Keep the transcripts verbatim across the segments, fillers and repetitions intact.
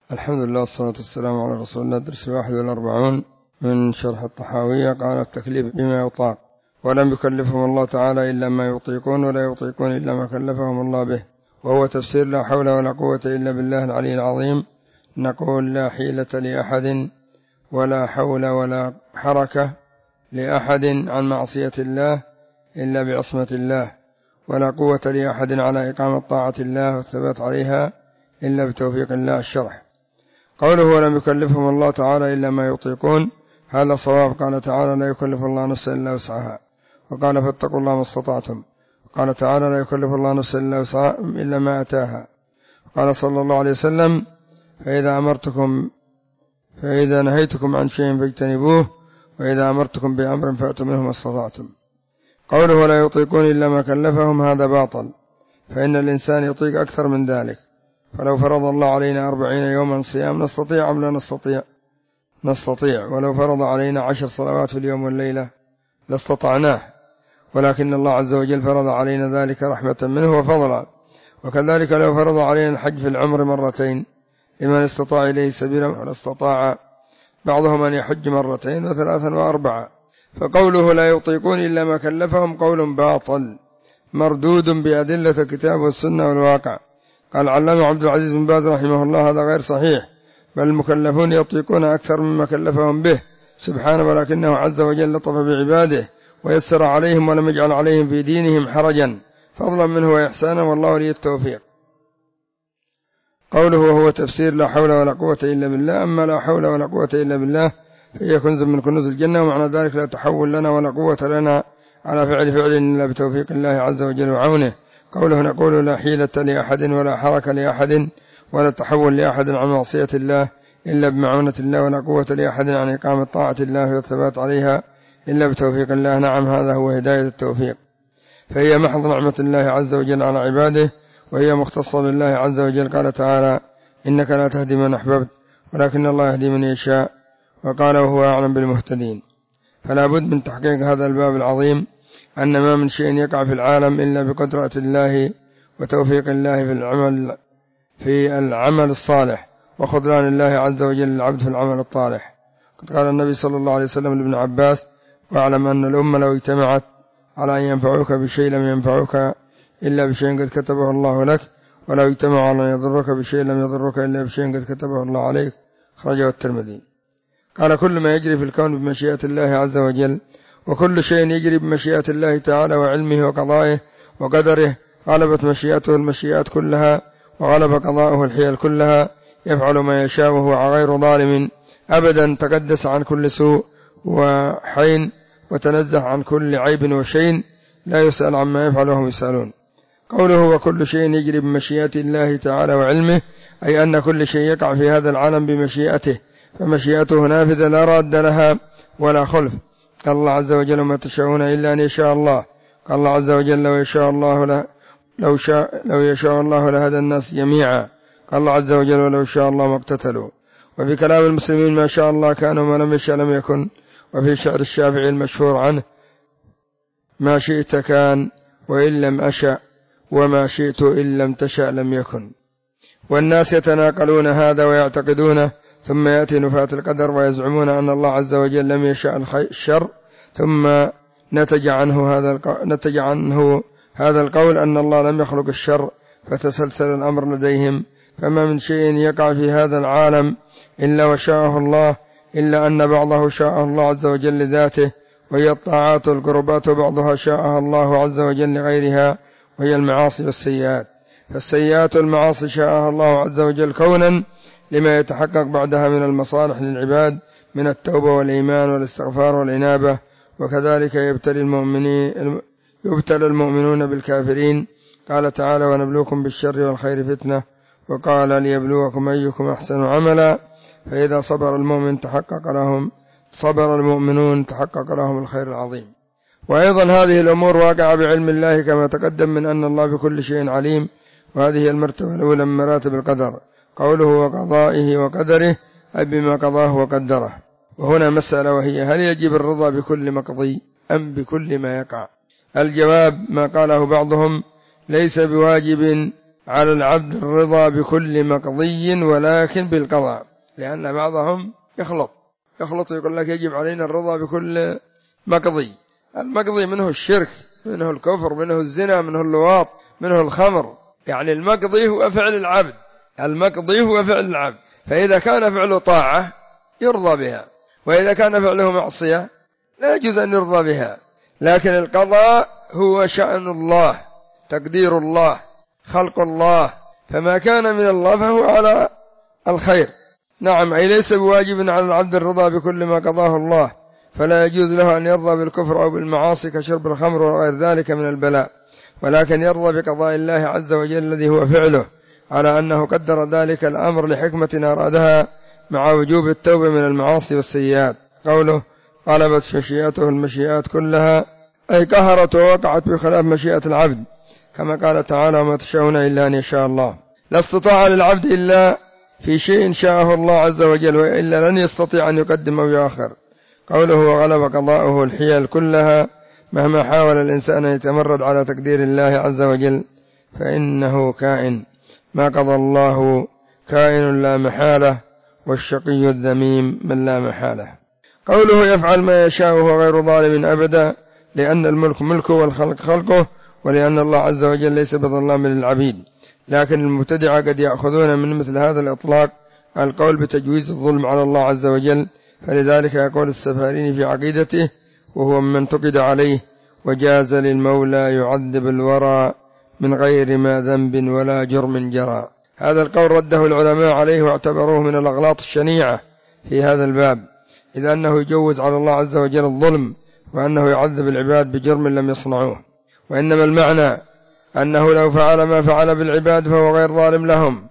الحمد لله والصلاة والسلام على رسول الله. درس واحد والأربعون من شرح الطحاوية. قال: التكليف بما يطاق، ولم يكلفهم الله تعالى إلا ما يطيقون، ولا يطيقون إلا ما كلفهم الله به، وهو تفسير لا حول ولا قوة إلا بالله العلي العظيم. نقول: لا حيلة لأحد ولا حول ولا حركة لأحد عن معصية الله إلا بعصمة الله، ولا قوة لأحد على إقامة طاعة الله والثبات عليها إلا بتوفيق الله. الشرح: قوله: ولم يكلفهم الله تعالى إلا ما يطيقون، هذا صواب. قال تعالى: لا يكلف الله نفسا إلا وسعها، وقال: فاتقوا الله ما استطعتم. قال تعالى: لا يكلف الله نفسا إلا وسعها إلا ما أتاها. قال صلى الله عليه وسلم: فإذا أمرتكم فإذا نهيتكم عن شيء فاجتنبوه، وإذا أمرتكم بأمر فأتوا منه ما استطعتم. قوله: ولا يطيقون إلا ما كلفهم، هذا باطل، فإن الإنسان يطيق أكثر من ذلك. فلو فرض الله علينا أربعين يوما صيام نستطيع أم لا نستطيع؟ نستطيع. ولو فرض علينا عشر صلوات في اليوم والليلة لاستطعناه، ولكن الله عز وجل فرض علينا ذلك رحمة منه وفضلا. وكذلك لو فرض علينا الحج في العمر مرتين لمن استطاع إليه سبيلا، ولا استطاع بعضهم أن يحج مرتين وثلاثا وأربعة. فقوله: لا يطيقون إلا ما كلفهم قول باطل مردود بأدلة الكتاب والسنة والواقع. قال العلامة عبد العزيز بن باز رحمه الله: هذا غير صحيح، بل المكلفون يطيقون أكثر مما كلفهم به سبحانه، ولكنه عز وجل لطف بعباده ويسر عليهم ولم يجعل عليهم في دينهم حرجا، فضلا منه وإحسانا، والله ولي التوفيق. قوله: وهو تفسير لا حول ولا قوة إلا بالله. أما لا حول ولا قوة إلا بالله فهي كنز من كنوز الجنة، ومعنى ذلك لا تحول لنا ولا قوة لنا على فعل فعل إلا بتوفيق الله عز وجل وعونه. قوله: نقول: لا حيلة لأحد ولا حركة لأحد ولا تحول لأحد عن معصية الله إلا بمعونة الله، ولا قوة لأحد عن إقامة طاعة الله والثبات عليها إلا بتوفيق الله. نعم، هذا هو هداية التوفيق، فهي محض نعمة الله عز وجل على عباده، وهي مختصة بالله عز وجل. قال تعالى: إنك لا تهدي من أحببت ولكن الله يهدي من يشاء، وقال: وهو أعلم بالمهتدين. فلا بد من تحقيق هذا الباب العظيم، أن ما من شيء يقع في العالم إلا بقدرة الله وتوفيق الله في العمل في العمل الصالح، وخذلان الله عز وجل العبد في العمل الطالح. قد قال النبي صلى الله عليه وسلم لابن عباس: واعلم أن الأمة لو اجتمعت على أن ينفعوك بشيء لم ينفعوك إلا بشيء قد كتبه الله لك، ولو اجتمعوا على أن يضرك بشيء لم يضرك إلا بشيء قد كتبه الله عليك. خرجه الترمذي. قال: كل ما يجري في الكون بمشيئة الله عز وجل، وكل شيء يجري بمشيئة الله تعالى وعلمه وقضائه وقدره. غلبت مشيئته المشيئات كلها، وغلب قضاؤه الحيل كلها. يفعل ما يشاء وهو غير ظالم أبدا، تقدس عن كل سوء وحين، وتنزه عن كل عيب وشين، لا يسأل عما يفعل وهم يسألون. قوله: وكل شيء يجري بمشيئة الله تعالى وعلمه، أي أن كل شيء يقع في هذا العالم بمشيئته، فمشيئته نافذة لا راد لها ولا خلف. قال الله عز وجل: ما تشاءون إلا أن يشاء الله. قال الله عز وجل: لو يشاء الله له لو شاء لو يشاء الله لهدى الناس جميعا. قال الله عز وجل: ولو شاء الله ما اقتتلوا. وفي كلام المسلمين: ما شاء الله كان وما لم يشاء لم يكن. وفي شعر الشافعي المشهور عنه: ما شئت كان وإن لم أشأ، وما شئت إن لم تشأ لم يكن. والناس يتناقلون هذا ويعتقدونه، ثم يأتي نفاة القدر ويزعمون أن الله عز وجل لم يشاء الشر، ثم نتج عنه هذا نتج عنه هذا القول أن الله لم يخلق الشر، فتسلسل الأمر لديهم. فما من شيء يقع في هذا العالم إلا وشاءه الله، إلا أن بعضه شاءه الله عز وجل لذاته، وهي الطاعات والقربات، وبعضها شاءها الله عز وجل لغيرها، وهي المعاصي والسيئات. فالسيئات والمعاصي شاءها الله عز وجل كونا لما يتحقق بعدها من المصالح للعباد من التوبة والإيمان والاستغفار والإنابة. وكذلك يبتلي المؤمنين يبتلى المؤمنون بالكافرين. قال تعالى: ونبلوكم بالشر والخير فتنة. وقال: ليبلوكم أيكم أحسن عملا. فإذا صبر المؤمن تحقق لهم صبر المؤمنون تحقق لهم الخير العظيم. وأيضا هذه الأمور واقعة بعلم الله، كما تقدم من أن الله بكل شيء عليم، وهذه المرتبة الأولى من مراتب القدر. قوله: وقضائه وقدره، أي بما قضاه وقدره. وهنا مسألة، وهي: هل يجب الرضا بكل مقضي أم بكل ما يقع؟ الجواب: ما قاله بعضهم: ليس بواجب على العبد الرضا بكل مقضي ولكن بالقضاء، لأن بعضهم يخلط يخلط يقول لك يجب علينا الرضا بكل مقضي. المقضي منه الشرك، منه الكفر، منه الزنا، منه اللواط، منه الخمر. يعني المقضي هو فعل العبد، المقضي هو فعل العبد. فإذا كان فعله طاعة يرضى بها، وإذا كان فعله معصية لا يجوز أن يرضى بها. لكن القضاء هو شأن الله، تقدير الله، خلق الله، فما كان من الله فهو على الخير. نعم، أي ليس بواجب على العبد الرضا بكل ما قضاه الله، فلا يجوز له أن يرضى بالكفر أو بالمعاصي كشرب الخمر وغير ذلك من البلاء، ولكن يرضى بقضاء الله عز وجل الذي هو فعله، على أنه قدر ذلك الأمر لحكمة أرادها، مع وجوب التوبة من المعاصي والسيئات. قوله غلبت مشيئته المشيئات كلها، أي قهرت ووقعت بخلاف مشيئة العبد، كما قال تعالى وما تشاءون إلا أن يشاء الله. لا استطاع للعبد إلا في شيء شاءه الله عز وجل، وإلا لن يستطيع أن يقدم أو يؤخر. قوله وغلب قضاؤه الحيل كلها، مهما حاول الإنسان أن يتمرد على تقدير الله عز وجل فإنه كائن، ما قضى الله كائن لا محالة، والشقي الذميم من لا محالة. قوله يفعل ما يشاء وهو غير ظالم أبدا، لأن الملك ملكه والخلق خلقه، ولأن الله عز وجل ليس بظلام للعبيد. لكن المبتدعة قد يأخذون من مثل هذا الإطلاق القول بتجويز الظلم على الله عز وجل، فلذلك يقول السفاريني في عقيدته وهو من انتقد عليه: وجاز للمولى يعذب الورى من غير ما ذنب ولا جرم جرى. هذا القول رده العلماء عليه واعتبروه من الأغلاط الشنيعة في هذا الباب، إذ أنه يجوز على الله عز وجل الظلم، وأنه يعذب العباد بجرم لم يصنعوه. وإنما المعنى أنه لو فعل ما فعل بالعباد فهو غير ظالم لهم،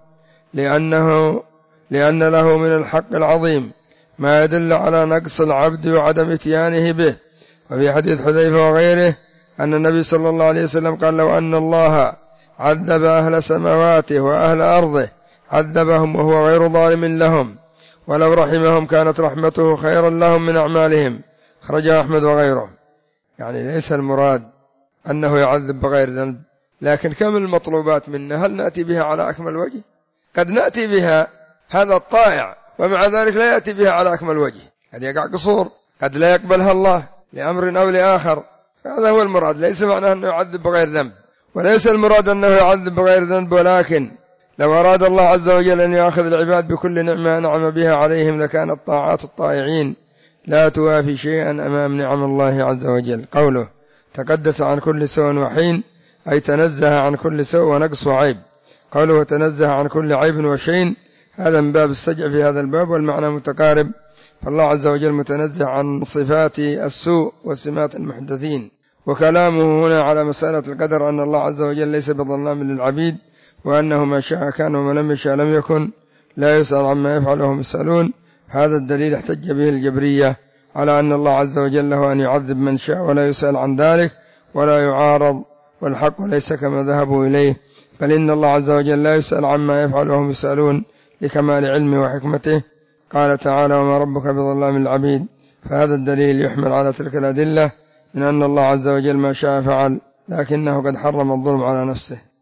لأنه لأن له من الحق العظيم ما يدل على نقص العبد وعدم اتيانه به. وفي حديث حذيفة وغيره أن النبي صلى الله عليه وسلم قال: لو أن الله عذب أهل سماواته وأهل أرضه عذبهم وهو غير ظالم لهم، ولو رحمهم كانت رحمته خيرا لهم من أعمالهم. خرجه أحمد وغيره. يعني ليس المراد أنه يعذب بغير ذنب، لكن كم المطلوبات منا هل نأتي بها على أكمل وجه؟ قد نأتي بها هذا الطائع ومع ذلك لا يأتي بها على أكمل وجه، قد يقع قصور، قد لا يقبلها الله لأمر أو لآخر. فهذا هو المراد، ليس معناه أنه يعذب بغير ذنب، وليس المراد أنه يعذب بغير ذنب، ولكن لو أراد الله عز وجل أن يأخذ العباد بكل نعمة أنعم بها عليهم لكانت طاعات الطائعين لا توافي شيئا أمام نعم الله عز وجل. قوله تقدس عن كل سوء وحين، أي تنزه عن كل سوء ونقص وعيب. قوله تنزه عن كل عيب وشين، هذا من باب السجع في هذا الباب، والمعنى متقارب، فالله عز وجل متنزه عن صفات السوء وسمات المحدثين. وكلامه هنا على مسألة القدر أن الله عز وجل ليس بظلام للعبيد، وأنه ما شاء كان وما لم يشاء لم يكن، لا يسأل عما يفعل وهم يسألون. هذا الدليل احتج به الجبرية على أن الله عز وجل له أن يعذب من شاء ولا يسأل عن ذلك ولا يعارض، والحق ليس كما ذهبوا إليه، بل إن الله عز وجل لا يسأل عما يفعل وهم يسألون لكمال علمه وحكمته. قال تعالى وما ربك بظلام للعبيد، فهذا الدليل يحمل على تلك الأدلة من أن الله عز وجل ما شاء فعل، لكنه قد حرم الظلم على نفسه.